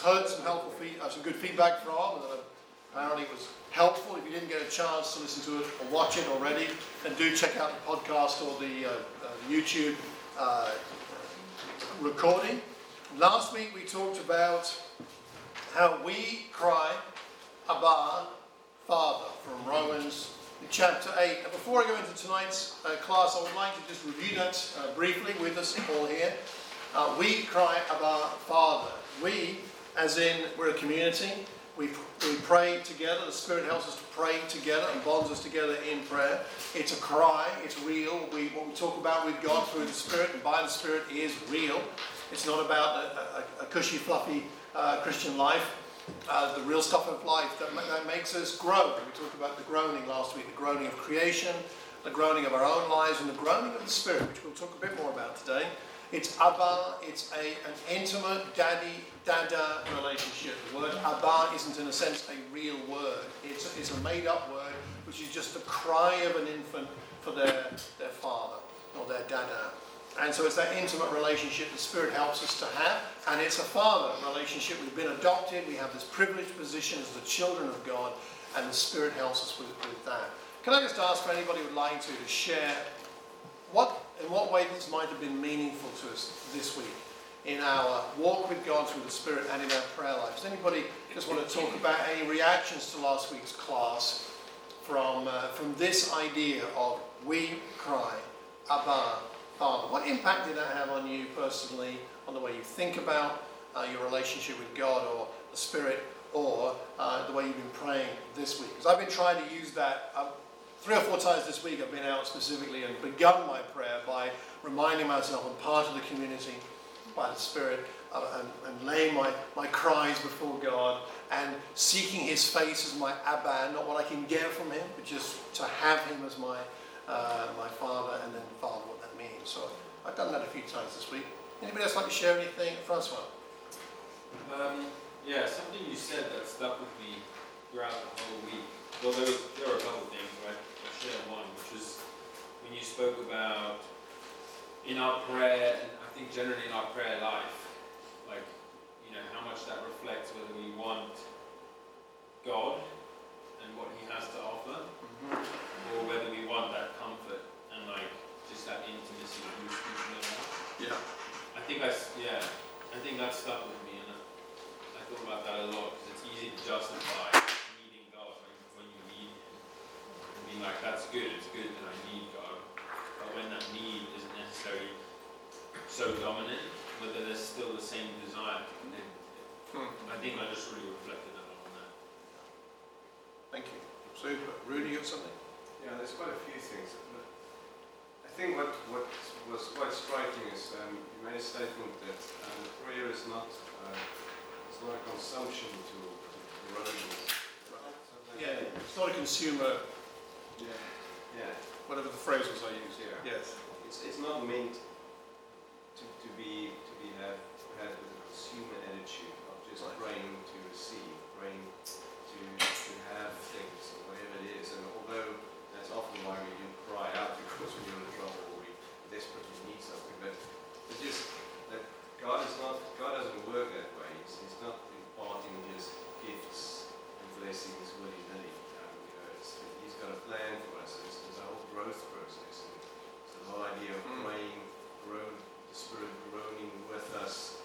heard some some good feedback from, and apparently it was helpful. If you didn't get a chance to listen to it or watch it already, then do check out the podcast or the YouTube recording. Last week we talked about how we cry, Abba, Father, from Romans chapter 8. And before I go into tonight's class, I would like to just review that briefly with us all here. We cry, Abba, Father. We, as in we're a community, we pray together. The Spirit helps us to pray together and bonds us together in prayer. It's a cry, it's real. What we talk about with God through the Spirit and by the Spirit is real. It's not about a cushy, fluffy Christian life. The real stuff of life that makes us grow. We talked about the groaning last week, the groaning of creation, the groaning of our own lives, and the groaning of the Spirit, which we'll talk a bit more about today. It's Abba, it's an intimate daddy-dada relationship. The word Abba isn't in a sense a real word. It's a made-up word, which is just the cry of an infant for their father or their dada. And so it's that intimate relationship the Spirit helps us to have, and it's a father relationship. We've been adopted, we have this privileged position as the children of God, and the Spirit helps us with that. Can I just ask for anybody who would like to share in what way this might have been meaningful to us this week in our walk with God through the Spirit and in our prayer life? Does anybody just want to talk about any reactions to last week's class from this idea of we cry, Abba, Father? What impact did that have on you personally, on the way you think about your relationship with God or the Spirit, or the way you've been praying this week? Because I've been trying to use that 3 or 4 times this week. I've been out specifically and begun my prayer by reminding myself I'm part of the community by the Spirit, and laying my cries before God and seeking His face as my Abba, not what I can get from Him, but just to have Him as my Father, and then Father, what that means. So I've done that a few times this week. Anybody else like to share anything? Francois? Yeah, something you said that stuck with me throughout the whole week. Well, there were a couple of things, right? I'll share one, which was when you spoke about in our prayer, and I think generally in our prayer life, like, how much that reflects whether we want God and what He has to offer, or whether we want that comfort and just that intimacy that you were speaking about. Yeah. I think that stuck with me, and I thought about that a lot, because it's easy to justify needing God when you need Him. And being like, that's good, it's good that I need God. But when that need isn't necessarily so dominant, whether there's still the same desire to connect with Him. I think I just really reflected a lot on that. Thank you. Super. Rudy, you got something? Yeah, there's quite a few things. I think what was quite striking is you made a statement that prayer is not a consumption tool, erosion. Yeah, it's not a consumer. Yeah. Whatever the phrase was I used. Yeah. Yes. It's not meant to be had with a consumer attitude of just praying to receive, praying to have things or whatever it is. And although that's often why we do cry out, because we're in trouble or we desperately need something, but it's just that God doesn't work that way. He's not imparting just gifts and blessings willy-nilly. He's got a plan for us. There's a whole growth process. And so the whole idea of praying, the Spirit groaning with us,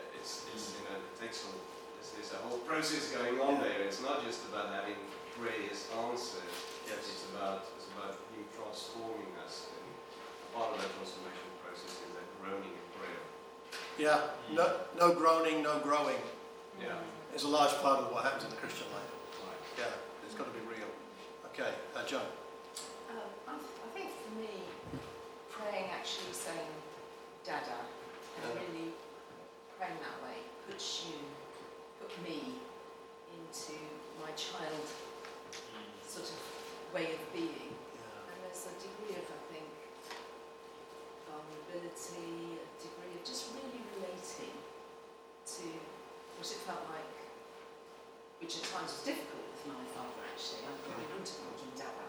it takes there's a whole process going on there. It's not just about having prayers answered. Yes. It's about Him transforming us, and part of that transformation process is that groaning in prayer. Yeah. No groaning, no growing. Yeah. Is a large part of what happens in the Christian life. Right. Yeah. It's got to be real. Okay. John. I think for me, praying actually saying Dada, and really praying that way put me into my child sort of way of being. And there's a degree of, I think, vulnerability, a degree of just really relating to what it felt like, which at times was difficult with my father actually. I probably wouldn't have called him Dada.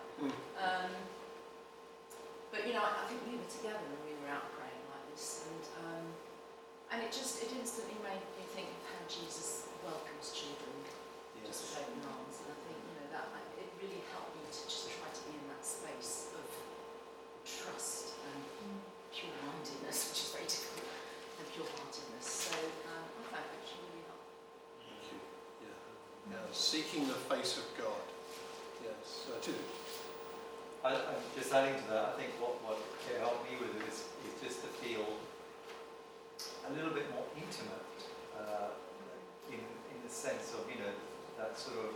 But I think we were together when we were out praying like this, and it instantly made me think of how Jesus welcomes children just with open arms, and I think it really helped me to just try to be in that space of trust and pure-mindedness, which is very difficult, and pure-heartedness. So I found it actually really helpful. Thank you. Yeah. Seeking the face of God. Yes. Too. I'm just adding to that. I think what can help me with it is just to feel a little bit more intimate in the sense of that sort of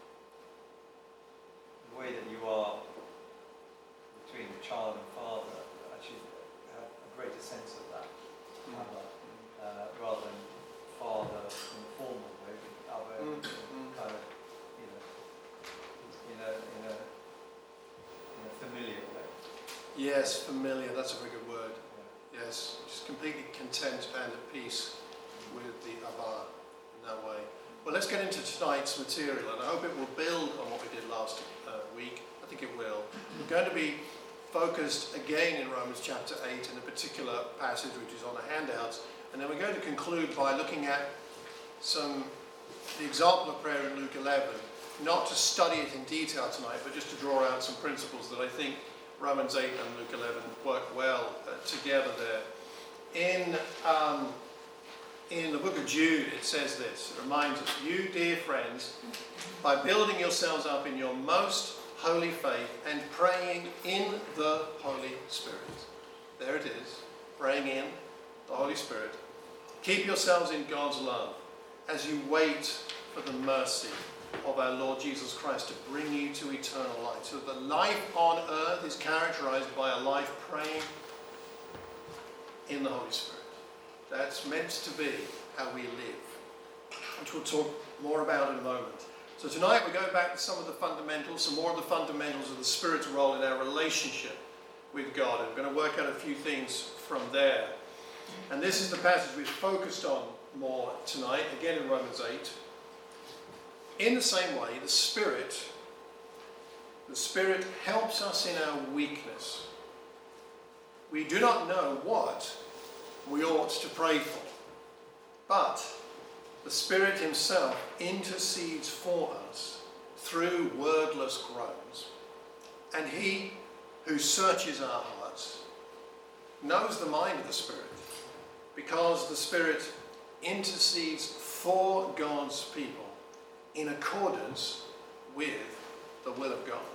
way that you are between the child and father. Actually, have a greater sense of that, rather than father in a formal way, but other kind of in a familiar way. Yes, familiar. That's a very good word. Yeah. Yes, just completely content and at peace with the Abba in that way. Well, let's get into tonight's material, and I hope it will build on what we did last week. I think it will. We're going to be focused again in Romans chapter 8 in a particular passage which is on the handouts, and then we're going to conclude by looking at the example of prayer in Luke 11, not to study it in detail tonight, but just to draw out some principles that I think Romans 8 and Luke 11 work well together there. In the book of Jude, it says this. It reminds us, you dear friends, by building yourselves up in your most holy faith and praying in the Holy Spirit. There it is, praying in the Holy Spirit. Keep yourselves in God's love as you wait for the mercy of our Lord Jesus Christ to bring you to eternal life. So the life on earth is characterized by a life praying in the Holy Spirit. That's meant to be how we live, which we'll talk more about in a moment. So tonight we're going back to some of the fundamentals, some more of the fundamentals of the Spirit's role in our relationship with God. And we're going to work out a few things from there. And this is the passage we've focused on more tonight, again in Romans 8. In the same way, the Spirit helps us in our weakness. We do not know what we ought to pray for, but the Spirit himself intercedes for us through wordless groans. And he who searches our hearts knows the mind of the Spirit, because the Spirit intercedes for God's people in accordance with the will of God.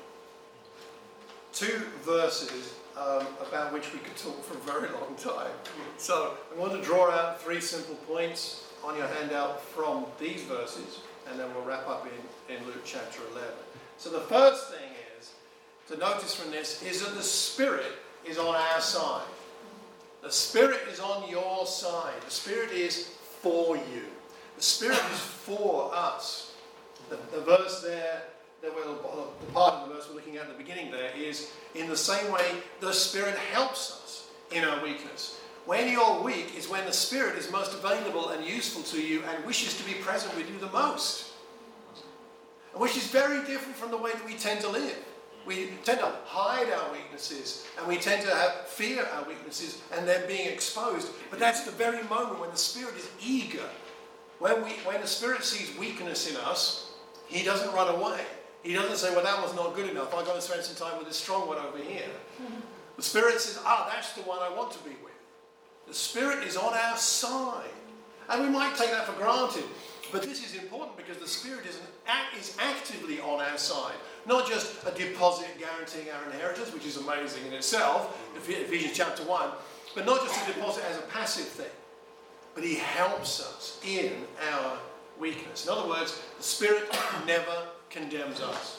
Two verses about which we could talk for a very long time. So I want to draw out 3 simple points on your handout from these verses, and then we'll wrap up in Luke chapter 11. So the first thing is to notice from this is that the Spirit is on our side. The Spirit is on your side. The Spirit is for you. The Spirit is for us. The verse there, the part of the verse we're looking at the beginning there is, in the same way, the Spirit helps us in our weakness. When you're weak is when the Spirit is most available and useful to you and wishes to be present with you the most. Which is very different from the way that we tend to live. We tend to hide our weaknesses, and we tend to fear our weaknesses and then being exposed. But that's the very moment when the Spirit is eager. When the Spirit sees weakness in us, he doesn't run away. He doesn't say, well, that was not good enough. I've got to spend some time with this strong one over here. The Spirit says, that's the one I want to be with. The Spirit is on our side. And we might take that for granted. But this is important because the Spirit is actively on our side. Not just a deposit guaranteeing our inheritance, which is amazing in itself, Ephesians chapter 1. But not just a deposit as a passive thing. But he helps us in our weakness. In other words, the Spirit never condemns us.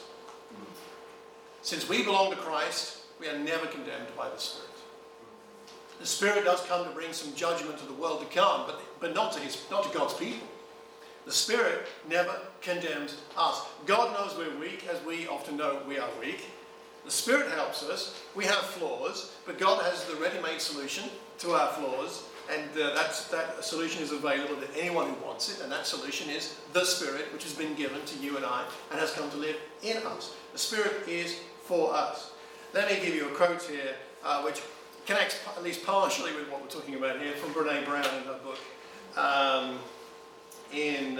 Since we belong to Christ, we are never condemned by the Spirit. The Spirit does come to bring some judgment to the world to come, but not to God's people. The Spirit never condemns us. God knows we're weak, as we often know we are weak. The Spirit helps us. We have flaws, but God has the ready-made solution to our flaws, and that solution is available to anyone who wants it, and that solution is the Spirit, which has been given to you and I, and has come to live in us. The Spirit is for us. Let me give you a quote here, which connects at least partially with what we're talking about here, from Brene Brown in her book. in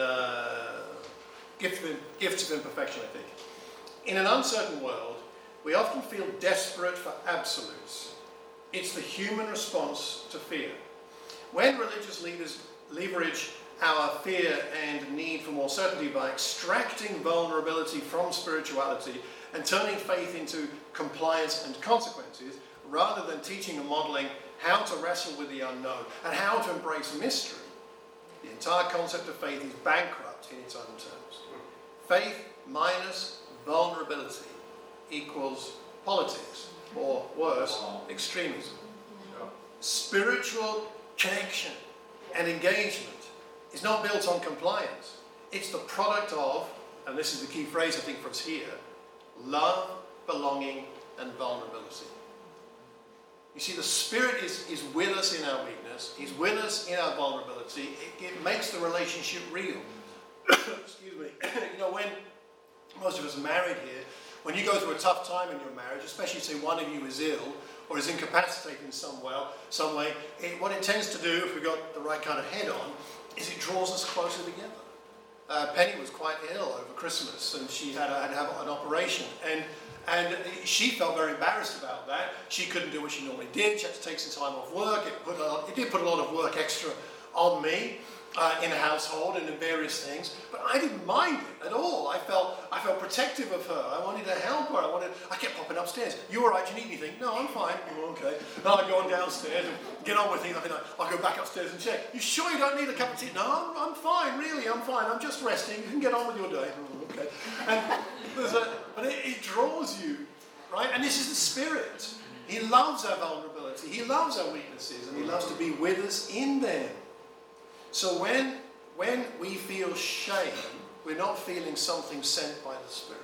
Gifts of Imperfection, I think. In an uncertain world, we often feel desperate for absolutes. It's the human response to fear. When religious leaders leverage our fear and need for more certainty by extracting vulnerability from spirituality and turning faith into compliance and consequences, rather than teaching and modelling how to wrestle with the unknown and how to embrace mystery, the entire concept of faith is bankrupt in its own terms. Faith minus vulnerability equals politics, or worse, extremism. Spiritual connection and engagement is not built on compliance. It's the product of, and this is the key phrase I think for us here, love, belonging, and vulnerability. You see, the Spirit is with us in our weakness. He's with us in our vulnerability. It makes the relationship real. Excuse me. You know, when most of us are married here, when you go through a tough time in your marriage, especially say one of you is ill or is incapacitated in some way, what it tends to do, if we've got the right kind of head on, is it draws us closer together. Penny was quite ill over Christmas, and she had to have an operation, and she felt very embarrassed about that. She couldn't do what she normally did. She had to take some time off work. It did put a lot of work extra on me in the household and in various things, but I didn't mind it at all. I felt protective of her. I wanted to help her. I kept popping upstairs. You all right? Do you need anything? No, I'm fine. Oh, okay. Then I'd go on downstairs and get on with things. I'll go back upstairs and check. You sure you don't need a cup of tea? No, I'm fine. Really, I'm fine. I'm just resting. You can get on with your day. Oh, okay. But it draws you, right? And this is the Spirit. He loves our vulnerability. He loves our weaknesses, and He loves to be with us in them. So when we feel shame, we're not feeling something sent by the Spirit.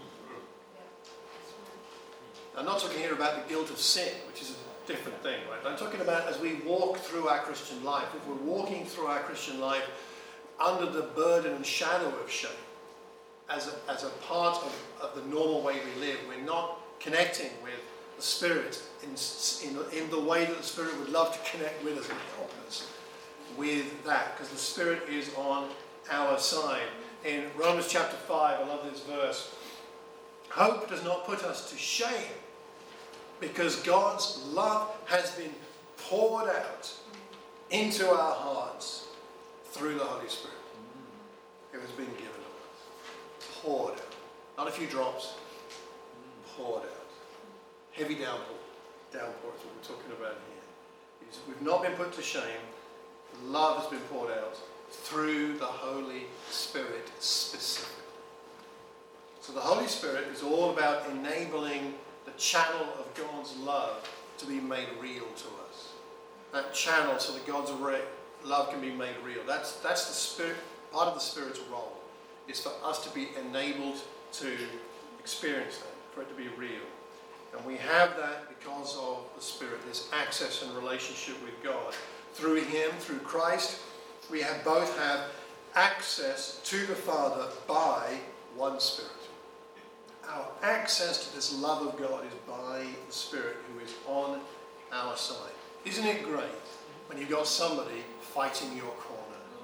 I'm not talking here about the guilt of sin, which is a different thing, right? I'm talking about as we walk through our Christian life. If we're walking through our Christian life under the burden and shadow of shame, as a part of the normal way we live, we're not connecting with the Spirit in the way that the Spirit would love to connect with us and help us with that, because the Spirit is on our side. In Romans chapter 5, I love this verse. Hope does not put us to shame, because God's love has been poured out into our hearts through the Holy Spirit. It has been given to us. Poured out. Not a few drops. Poured out. Heavy downpour. Downpour is what we're talking about here. We've not been put to shame. Love has been poured out through the Holy Spirit specifically. So the Holy Spirit is all about enabling the channel of God's love to be made real to us. That channel so that God's love can be made real. That's the Spirit. Part of the Spirit's role is for us to be enabled to experience that, for it to be real. And we have that because of the Spirit, this access and relationship with God. Through Him, through Christ, we both have access to the Father by one Spirit. Our access to this love of God is by the Spirit who is on our side. Isn't it great when you've got somebody fighting your corner?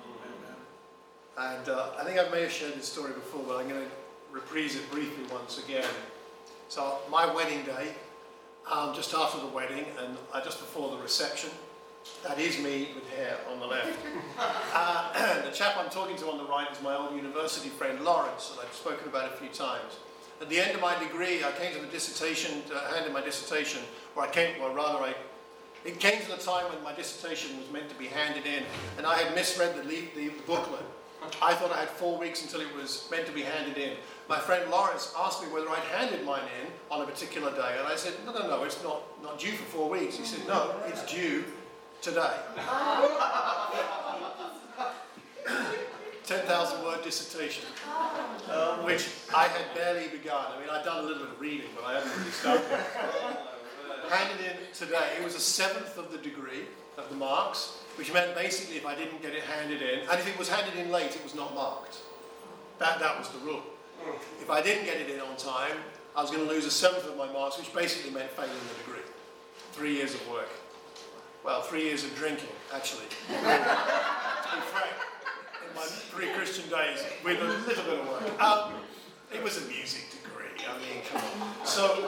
And I think I may have shared this story before, but I'm going to reprise it briefly once again. So my wedding day, just after the wedding and just before the reception, that is me with hair on the left. The chap I'm talking to on the right is my old university friend Lawrence, that I've spoken about a few times. At the end of my degree, I came to the dissertation, handed my dissertation, it came to the time when my dissertation was meant to be handed in, and I had misread the booklet. I thought I had 4 weeks until it was meant to be handed in. My friend Lawrence asked me whether I'd handed mine in on a particular day, and I said, no, it's not due for 4 weeks. He said, no, it's due today. 10,000 word dissertation, which I had barely begun. I mean, I'd done a little bit of reading, but I hadn't really started. Handed in today. It was a seventh of the degree of the marks, which meant basically if I didn't get it handed in, and if it was handed in late, it was not marked. That was the rule. If I didn't get it in on time, I was going to lose a seventh of my marks, which basically meant failing the degree. 3 years of work. Well, 3 years of drinking, actually. To be frank. in my pre-Christian days with a little bit of work. It was a music degree. I mean, come on. So,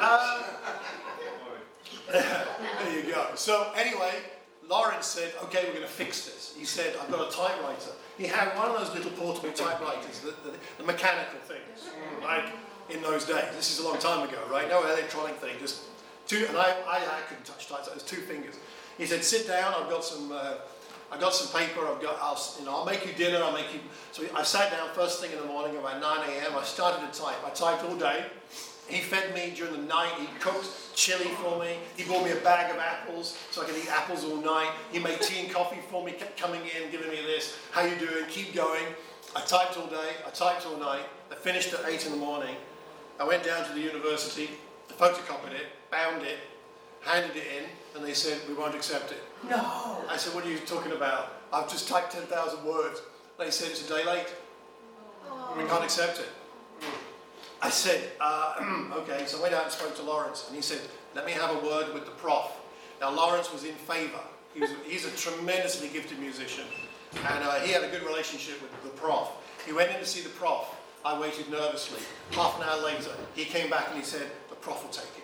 there you go. So anyway, Lawrence said, okay, we're going to fix this. He said, I've got a typewriter. He had one of those little portable typewriters, the mechanical things, like in those days. This is a long time ago, right? No electronic thing, just two, and I couldn't touch types, it was 2 fingers. He said, sit down, I've got some paper, I'll make you dinner, So I sat down first thing in the morning about 9 a.m. I started to type. I typed all day. He fed me during the night. He cooked chili for me. He bought me a bag of apples so I could eat apples all night. He made tea and coffee for me, kept coming in, giving me this. How you doing? Keep going. I typed all day. I typed all night. I finished at 8 in the morning. I went down to the university, photocopied it, bound it, handed it in, and they said, we won't accept it. No. I said, what are you talking about? I've just typed 10,000 words. They said, it's a day late. We can't accept it. I said, okay, so I went out and spoke to Lawrence, and he said, let me have a word with the prof. Now, Lawrence was in favour. He's a tremendously gifted musician, and he had a good relationship with the prof. He went in to see the prof. I waited nervously. Half an hour later, he came back and he said, the prof will take it.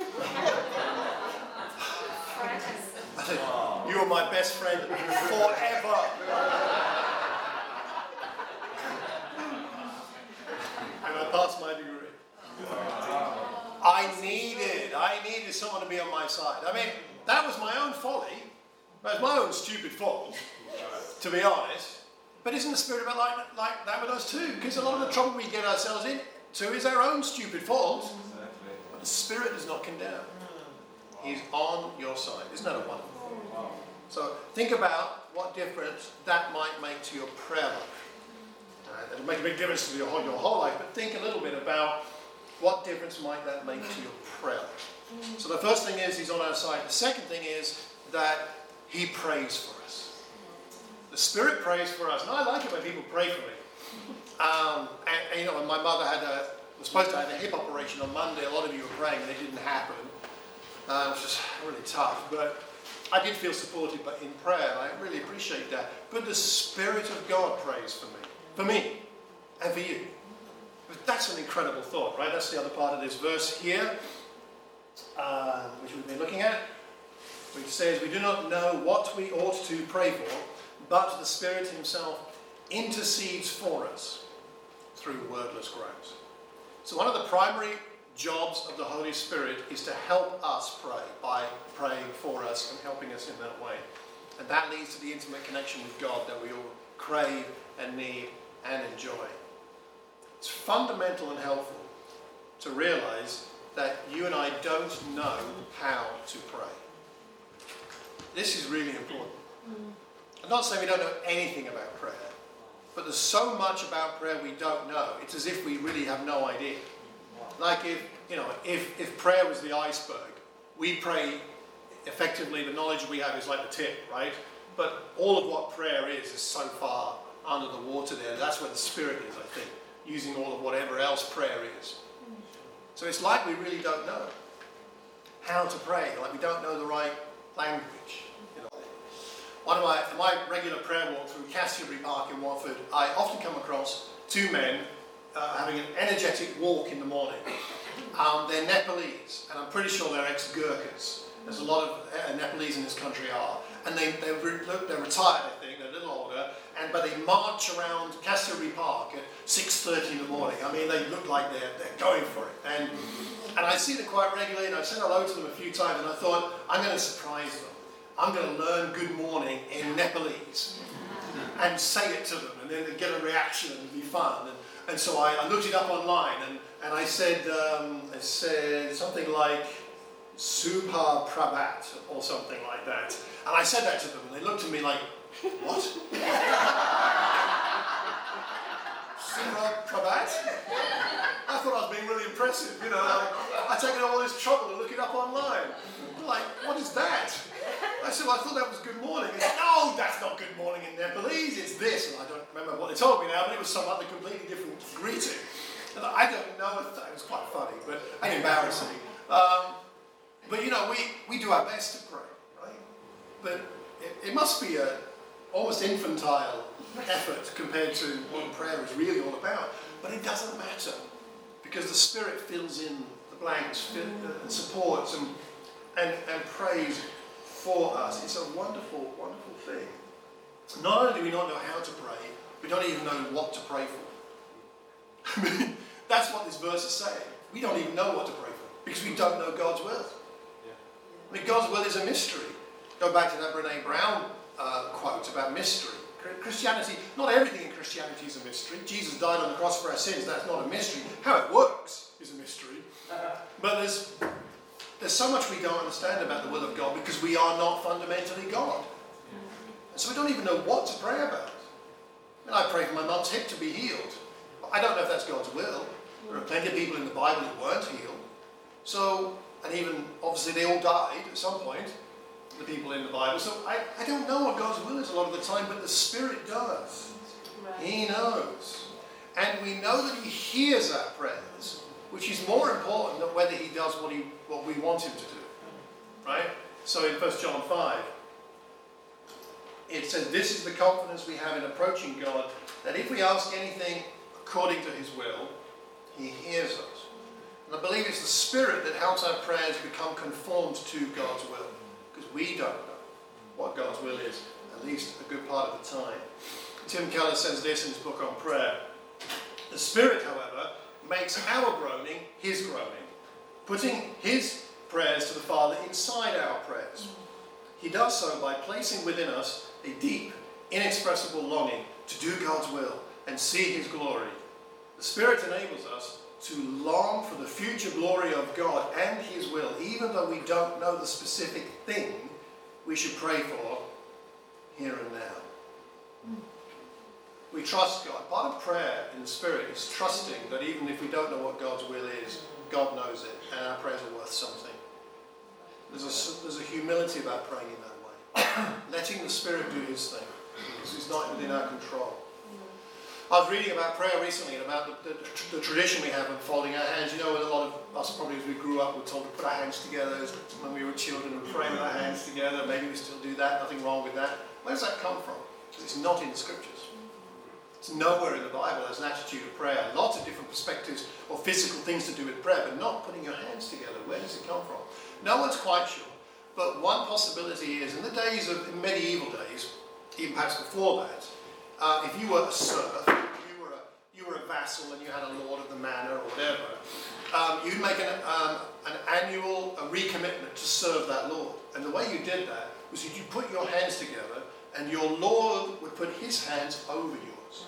I said, you are my best friend forever. And I passed my degree. I needed someone to be on my side. I mean, that was my own folly. That was my own stupid fault, to be honest. But isn't the Spirit a bit like that with us too? Because a lot of the trouble we get ourselves into is our own stupid fault. Exactly. But the Spirit does not condemn. He's on your side. Isn't that a wonderful thing? So think about what difference that might make to your prayer life. It'll make a big difference to your whole life, but think a little bit about what difference might that make to your prayer life. So the first thing is he's on our side. The second thing is that he prays for us. The Spirit prays for us. And I like it when people pray for me. And you know, when my mother was supposed to have a hip operation on Monday, a lot of you were praying and it didn't happen. It was just really tough. But I did feel supported in prayer, and I really appreciate that. But the Spirit of God prays for me, and for you. That's an incredible thought, right? That's the other part of this verse here, which we've been looking at, which says, we do not know what we ought to pray for, but the Spirit himself intercedes for us through wordless groans. So one of the primary jobs of the Holy Spirit is to help us pray by praying for us and helping us in that way. And that leads to the intimate connection with God that we all crave and need and enjoy. It's fundamental and helpful to realize that you and I don't know how to pray. This is really important. I'm not saying we don't know anything about prayer, but there's so much about prayer we don't know. It's as if we really have no idea. Like if prayer was the iceberg, we pray effectively, the knowledge we have is like the tip, right? But all of what prayer is so far under the water there. That's where the Spirit is, I think, using all of whatever else prayer is. So it's like we really don't know how to pray, like we don't know the right language. You know. On my regular prayer walk through Castlebury Park in Watford, I often come across 2 men having an energetic walk in the morning. They're Nepalese, and I'm pretty sure they're ex-Gurkhas. There's a lot of Nepalese in this country are. And they're retired, I think, they're a little older, but they march around Castlebury Park at 6:30 in the morning. I mean, they look like they're going for it. And I see them quite regularly, and I've said hello to them a few times, and I thought, I'm going to surprise them. I'm going to learn good morning in Nepalese and say it to them, and then get a reaction and it'll be fun. And so I looked it up online, and I said something like Subha Prabhat or something like that. And I said that to them, and they looked at me like, what? Subha Prabhat? I thought I was being really impressive, you know. I'd taken all this trouble to look it up online. Like, what is that? I said, well, I thought that was good morning. He said, no, that's not good morning in Nepalese, it's this. And I don't remember what they told me now, but it was some other completely different greeting. And I don't know if that was quite funny, and embarrassing. But you know, we do our best to pray, right? But it must be a almost infantile effort compared to what prayer is really all about. But it doesn't matter, because the Spirit fills in the blanks, and supports and prays for us. It's a wonderful, wonderful thing. Not only do we not know how to pray, we don't even know what to pray for. I mean, that's what this verse is saying. We don't even know what to pray for, because we don't know God's will. I mean, God's will is a mystery. Go back to that Brene Brown quote about mystery. Christianity, not everything in Christianity is a mystery. Jesus died on the cross for our sins, that's not a mystery. How it works is a mystery. But there's so much we don't understand about the will of God, because we are not fundamentally God. And so we don't even know what to pray about. And I pray for my mum's hip to be healed. I don't know if that's God's will. There are plenty of people in the Bible who weren't healed. So, and even, obviously they all died at some point, the people in the Bible. So I don't know what God's will is a lot of the time, but the Spirit does. Right. He knows. And we know that He hears our prayers, which is more important than whether He does what we want Him to do. Right? So in 1 John 5, it says, "This is the confidence we have in approaching God, that if we ask anything according to His will, He hears us." And I believe it's the Spirit that helps our prayers become conformed to God's will, because we don't know what God's will is, at least a good part of the time. Tim Keller says this in his book on prayer: "The Spirit, however, makes our groaning His groaning, putting His prayers to the Father inside our prayers. He does so by placing within us a deep, inexpressible longing to do God's will and see His glory. The Spirit enables us to long for the future glory of God and His will, even though we don't know the specific thing we should pray for here and now." We trust God. Part of prayer in the Spirit is trusting that even if we don't know what God's will is, God knows it, and our prayers are worth something. There's a humility about praying in that way. Letting the Spirit do His thing, because it's not within our control. I was reading about prayer recently and about the tradition we have of folding our hands. You know, a lot of us probably as we grew up were told to put our hands together when we were children and pray with our hands together. Maybe we still do that, nothing wrong with that. Where does that come from? Because it's not in the Scriptures. It's nowhere in the Bible as an attitude of prayer. Lots of different perspectives or physical things to do with prayer, but not putting your hands together. Where does it come from? No one's quite sure. But one possibility is, in the days of in medieval days, even perhaps before that, if you were a serf, you were a vassal and you had a lord of the manor or whatever, you'd make an annual recommitment to serve that lord. And the way you did that was that you put your hands together and your lord would put his hands over yours.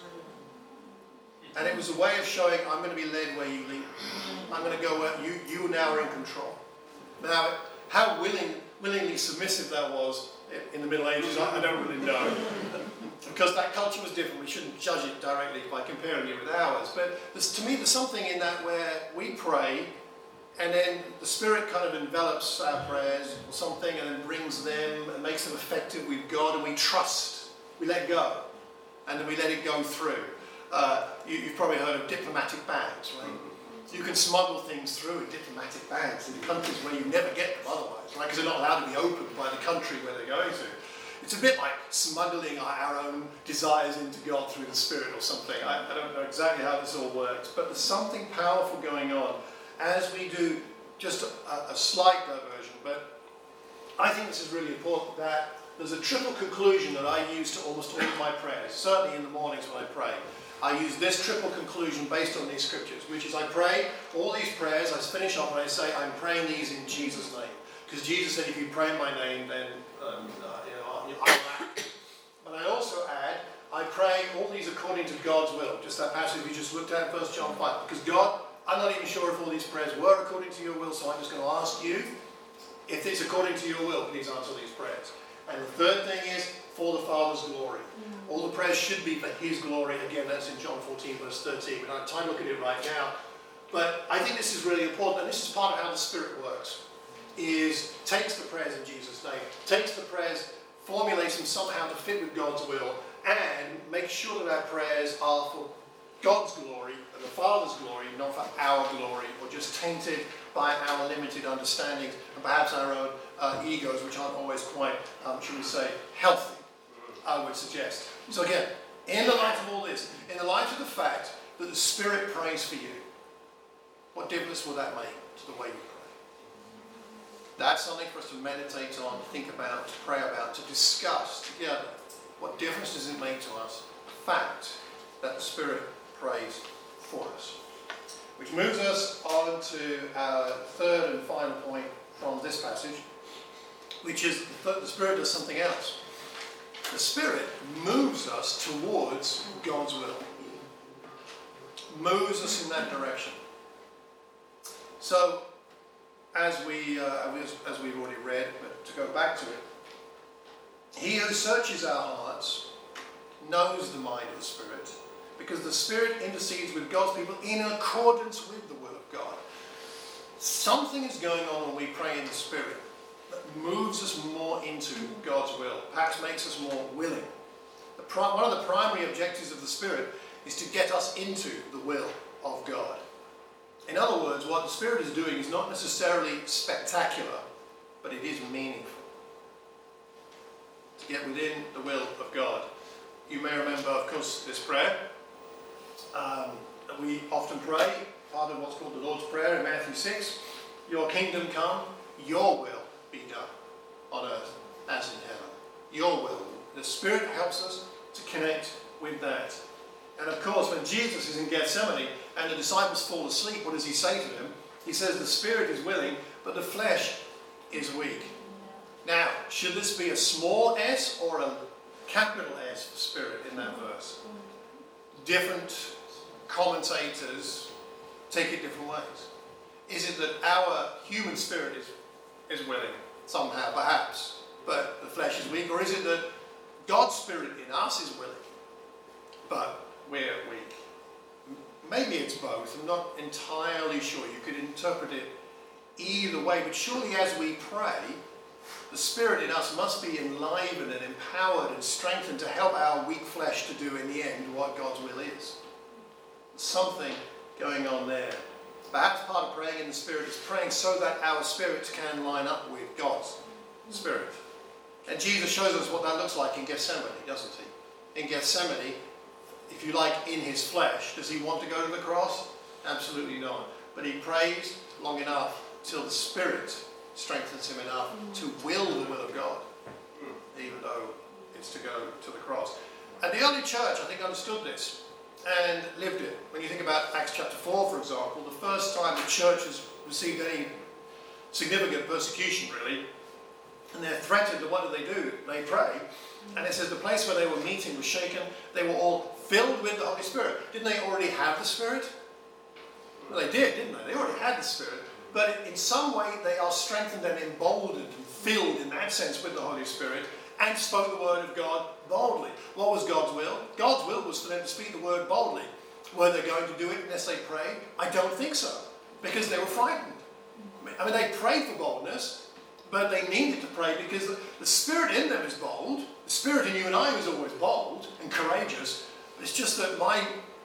And it was a way of showing, I'm going to be led where you lead. I'm going to go where you now are in control. Now, how willingly submissive that was in the Middle Ages, I don't really know. Because that culture was different. We shouldn't judge it directly by comparing it with ours. But to me, there's something in that where we pray, and then the Spirit kind of envelops our prayers or something, and then brings them and makes them effective with God, and we trust. We let go. And then we let it go through. You've probably heard of diplomatic bags, right? You can smuggle things through in diplomatic bags in countries where you never get them otherwise, right? Because they're not allowed to be opened by the country where they're going to. It's a bit like smuggling our own desires into God through the Spirit or something. I don't know exactly how this all works, but there's something powerful going on as we do just a slight diversion. But I think this is really important, that there's a triple conclusion that I use to almost all of my prayers, certainly in the mornings when I pray. I use this triple conclusion based on these scriptures, which is I pray all these prayers, I finish up and I say, I'm praying these in Jesus' name. Because Jesus said, if you pray in my name, then I will act. But I also add, I pray all these according to God's will. Just that passage we just looked at, 1 John 5. Because God, I'm not even sure if all these prayers were according to your will, so I'm just going to ask you, if it's according to your will, please answer these prayers. And the third thing is, for the Father's glory. All the prayers should be for His glory. Again, that's in John 14, verse 13. We don't have time to look at it right now. But I think this is really important, and this is part of how the Spirit works, is takes the prayers in Jesus' name, takes the prayers, formulates them somehow to fit with God's will, and makes sure that our prayers are for God's glory and the Father's glory, not for our glory, or just tainted by our limited understandings and perhaps our own egos, which aren't always quite, should we say, healthy. I would suggest. So again, in the light of all this, in the light of the fact that the Spirit prays for you, what difference will that make to the way you pray? That's something for us to meditate on, to think about, to pray about, to discuss together. What difference does it make to us? The fact that the Spirit prays for us. Which moves us on to our third and final point from this passage, which is the Spirit does something else. The Spirit moves us towards God's will. Moves us in that direction. So, as we've already read, but to go back to it, he who searches our hearts knows the mind of the Spirit, because the Spirit intercedes with God's people in accordance with the will of God. Something is going on when we pray in the Spirit that moves us more into God's will, perhaps makes us more willing. One of the primary objectives of the Spirit is to get us into the will of God. In other words, what the Spirit is doing is not necessarily spectacular, but it is meaningful. To get within the will of God. You may remember, of course, this prayer that we often pray, part of what's called the Lord's Prayer in Matthew 6. Your kingdom come, your will be done on earth as in heaven. Your will. The Spirit helps us to connect with that. And of course, when Jesus is in Gethsemane and the disciples fall asleep, what does he say to them? He says the Spirit is willing, but the flesh is weak. Now, should this be a small s or a capital S for Spirit in that verse? Different commentators take it different ways. Is it that our human spirit is willing somehow, perhaps, but the flesh is weak? Or is it that God's Spirit in us is willing, but we're weak? Maybe it's both. I'm not entirely sure. You could interpret it either way, but surely as we pray, the Spirit in us must be enlivened and empowered and strengthened to help our weak flesh to do in the end what God's will is. There's something going on there. Perhaps part of praying in the Spirit is praying so that our spirits can line up with God's Spirit. And Jesus shows us what that looks like in Gethsemane, doesn't he? In Gethsemane, if you like, in his flesh, does he want to go to the cross? Absolutely not. But he prays long enough till the Spirit strengthens him enough to will the will of God, even though it's to go to the cross. And the early church, I think, understood this and lived it. When you think about Acts chapter 4, for example, the first time the church has received any significant persecution, really, and they're threatened, what do? They pray. And it says the place where they were meeting was shaken. They were all filled with the Holy Spirit. Didn't they already have the Spirit? Well, they did, didn't they? They already had the Spirit. But in some way, they are strengthened and emboldened and filled in that sense with the Holy Spirit and spoke the word of God boldly. What was God's will? God's will was for them to speak the word boldly. Were they going to do it unless they prayed? I don't think so, because they were frightened. I mean, they prayed for boldness, but they needed to pray because the Spirit in them is bold. The Spirit in you and I is always bold and courageous. But it's just that my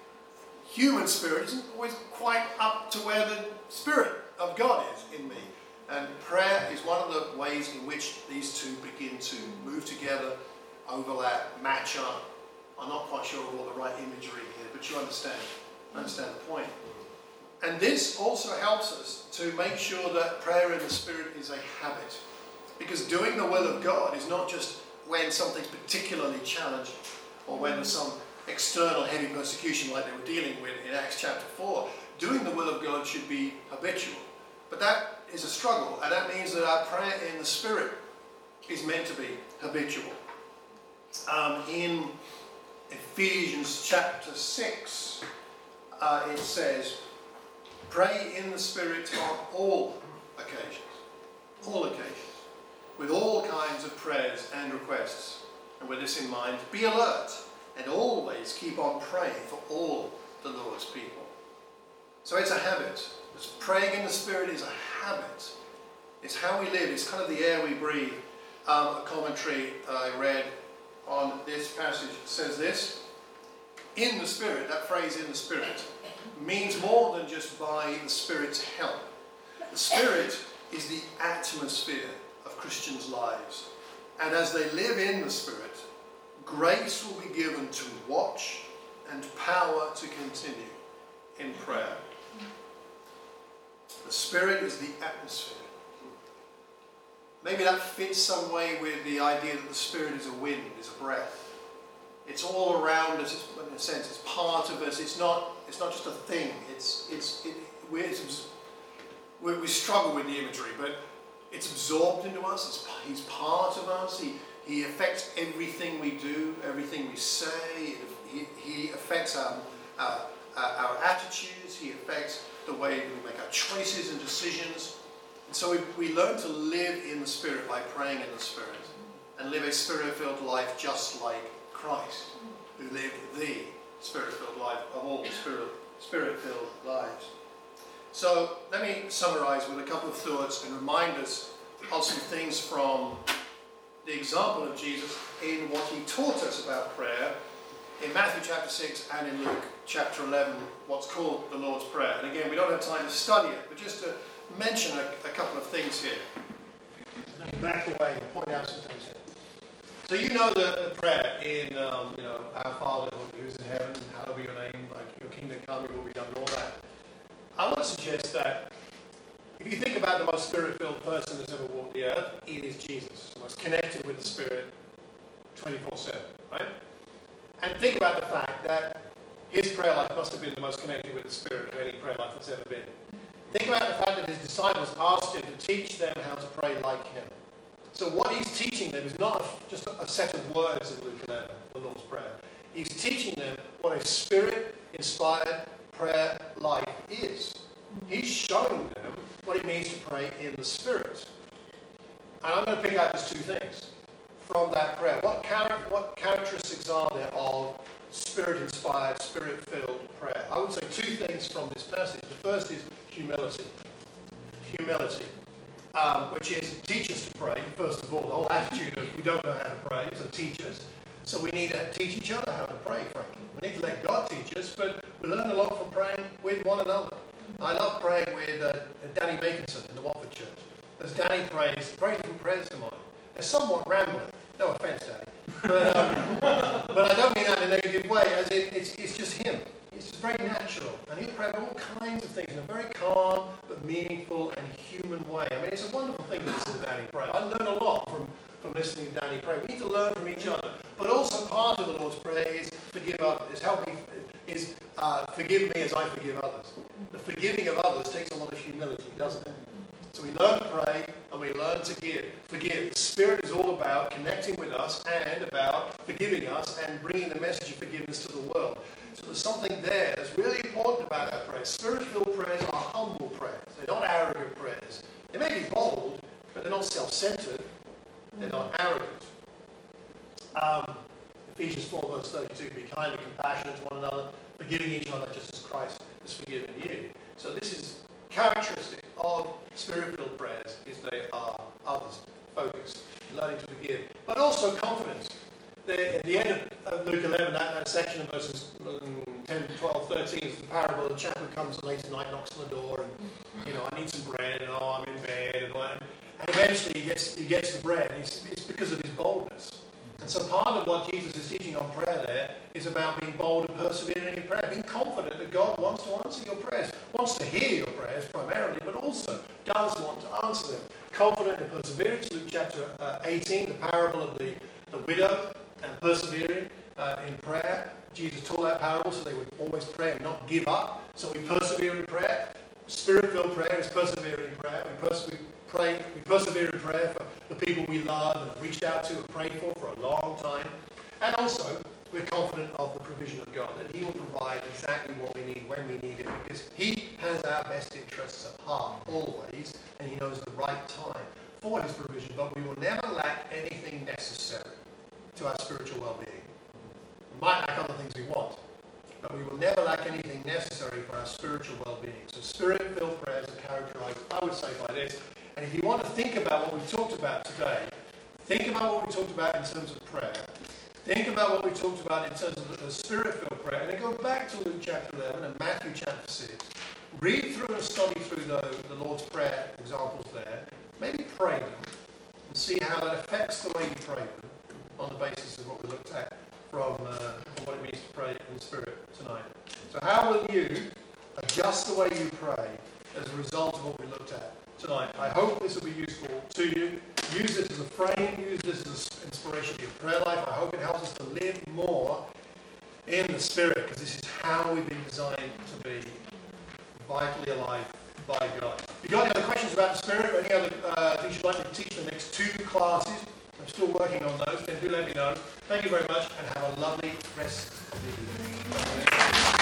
human spirit isn't always quite up to where the Spirit of God is in me. And prayer is one of the ways in which these two begin to move together, overlap, match up. I'm not quite sure of all the right imagery here, but you understand the point. And this also helps us to make sure that prayer in the Spirit is a habit. Because doing the will of God is not just when something's particularly challenging or when there's some external heavy persecution like they were dealing with in Acts chapter 4. Doing the will of God should be habitual. But that is a struggle, and that means that our prayer in the Spirit is meant to be habitual. In Ephesians chapter 6, it says, pray in the Spirit on all occasions, with all kinds of prayers and requests. And with this in mind, be alert and always keep on praying for all the Lord's people. So it's a habit. Praying in the Spirit is a habit. It's how we live. It's kind of the air we breathe. A commentary I read on this passage says this. In the Spirit, that phrase in the Spirit, means more than just by the Spirit's help. The Spirit is the atmosphere of Christians' lives. And as they live in the Spirit, grace will be given to watch and power to continue in prayer. The Spirit is the atmosphere. Maybe that fits some way with the idea that the Spirit is a wind, is a breath. It's all around us. In a sense, it's part of us. It's not just a thing. We struggle with the imagery, but it's absorbed into us. He's part of us. He affects everything we do, everything we say. He affects our attitudes. He affects the way we make our choices and decisions. And so we learn to live in the Spirit by praying in the Spirit and live a Spirit-filled life just like Christ, who lived the Spirit-filled life of all Spirit-filled lives. So let me summarize with a couple of thoughts and remind us of some things from the example of Jesus in what he taught us about prayer in Matthew chapter 6 and in Luke chapter 11, what's called the Lord's Prayer. And again, we don't have time to study it, but just to mention a couple of things here. Let me back away and point out some things here. So you know the prayer in, Our Father who is in heaven, hallowed be your name, like your kingdom come, your will be done, and all that. I want to suggest that if you think about the most Spirit-filled person that's ever walked the earth, it is Jesus, the most connected with the Spirit 24/7, right? And think about the fact that his prayer life must have been the most connected with the Spirit of any prayer life that's ever been. Think about the fact that his disciples asked him to teach them how to pray like him. So what he's teaching them is not just a set of words in Luke 11, the Lord's Prayer. He's teaching them what a Spirit-inspired prayer life is. He's showing them what it means to pray in the Spirit. And I'm going to pick out just two things from that prayer. What characteristics are there of Spirit-inspired, Spirit-filled prayer? I would say two things from this passage. The first is humility. Humility. Which is teach us to pray, first of all. The whole attitude of we don't know how to pray, so teach us. So we need to teach each other how to pray, frankly. We need to let God teach us, but we learn a lot from praying with one another. I love praying with Danny Makinson in the Watford Church. As Danny prays, very different prayers to mine. They're somewhat rambling. No offence, Danny. But I don't mean that in a negative way, as it's just him. It's just very natural. And he'll pray about all kinds of things in a very calm but meaningful and human way. I mean, it's a wonderful thing to listen to Danny pray. I learn a lot from listening to Danny pray. We need to learn from each other. But also part of the Lord's Prayer is forgive others. Forgive me as I forgive others. The forgiving of others takes a lot of humility, doesn't it? So we learn to pray and we learn to forgive. The Spirit is all about connecting with us and about forgiving us and bringing the message of forgiveness to the world. So there's something there that's really important about our prayers. Spirit-filled prayers are humble prayers. They're not arrogant prayers. They may be bold, but they're not self-centered. They're not arrogant. Ephesians 4 verse 32, be kind and compassionate to one another, forgiving each other just as Christ has forgiven you. So this is characteristic of Spirit-filled prayers, is they are others focused, learning to forgive, but also confidence. At the end of Luke 11, that section of verses 10, 12, 13 is the parable of the chap who comes late at night, knocks on the door, and I need some bread, and I'm in bed, and eventually he gets the bread. And it's because of his boldness. And so part of what Jesus is teaching on prayer there is about being bold and persevering in prayer, being confident that God wants to answer your prayers, wants to hear your prayers primarily, but also does want to answer them. Confident and perseverance, Luke chapter 18, the parable of the widow, and persevering in prayer. Jesus taught that parable so they would always pray and not give up. So we persevere in prayer. Spirit-filled prayer is persevering in prayer. We persevere in prayer for the people we love and have reached out to and prayed for a long time. And also, we're confident of the provision of God, that He will provide exactly what we need when we need it, because He has our best interests at heart always, and He knows the right time for His provision. But we will never lack anything necessary to our spiritual well-being. We might lack other things we want, but we will never lack anything necessary for our spiritual well-being. So Spirit-filled prayers are characterized, I would say, by this. And if you want to think about what we've talked about today, think about what we talked about in terms of prayer. Think about what we talked about in terms of the Spirit-filled prayer. And then go back to Luke chapter 11 and Matthew chapter 6. Read through and study through the Lord's Prayer examples there. Maybe pray them and see how that affects the way you pray them. on the basis of what we looked at from what it means to pray in the Spirit tonight. So how will you adjust the way you pray as a result of what we looked at tonight? I hope this will be useful to you. Use this as a frame, use this as inspiration for your prayer life. I hope it helps us to live more in the Spirit, because this is how we've been designed to be vitally alive by God. If you've got any other questions about the Spirit or any other things you'd like me to teach in the next 2 classes, I'm still working on those, then do let me know. Thank you very much and have a lovely rest of the evening.